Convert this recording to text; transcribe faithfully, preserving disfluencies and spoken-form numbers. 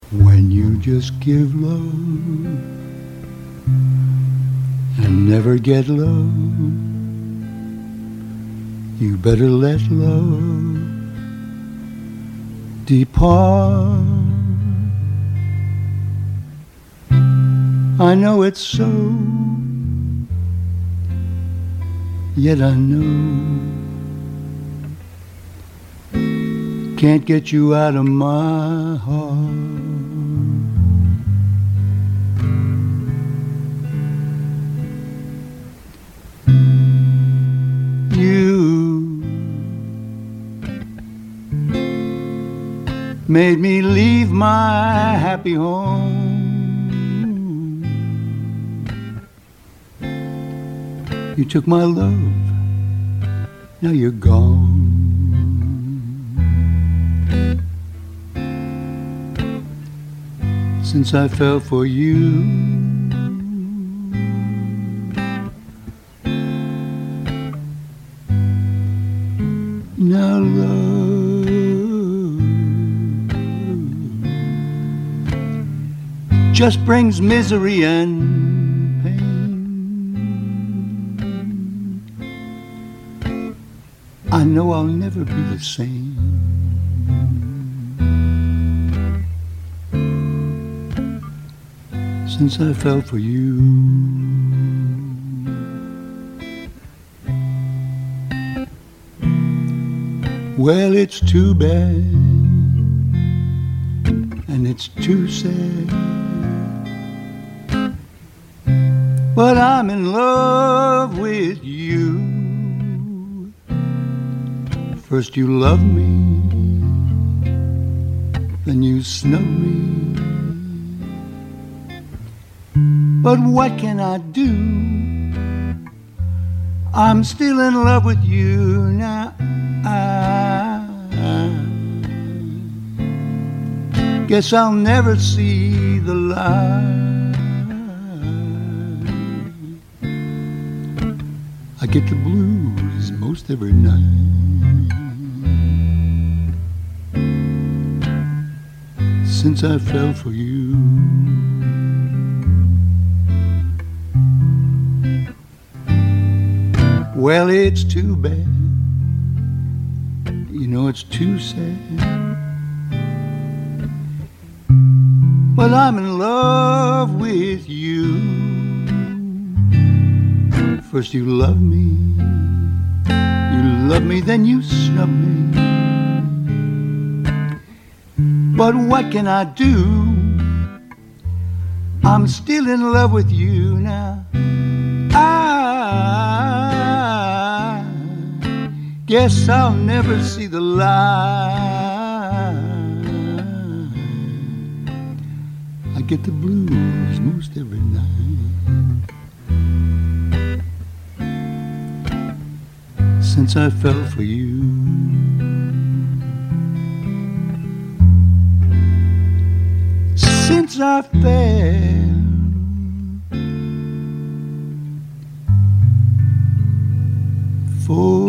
When you just give love and never get love, you better let love depart. I know it's so, yet I know can't get you out of my heart. You made me leave my happy home. You took my love, now you're gone. Since I fell for you, now love just brings misery and pain. I know I'll never be the same. Since I fell for you. Well, it's too bad, and it's too sad, but I'm in love with you. First you love me, then you snub me. But what can I do? I'm still in love with you now. I guess I'll never see the light. I get the blues most every night since I fell for you. Well, it's too bad, you know it's too sad, but I'm in love with you. First you love me, you love me, then you snub me. But what can I do? I'm still in love with you now. I guess I'll never see the light. I get the blues most every night since I fell for you. Since I fell for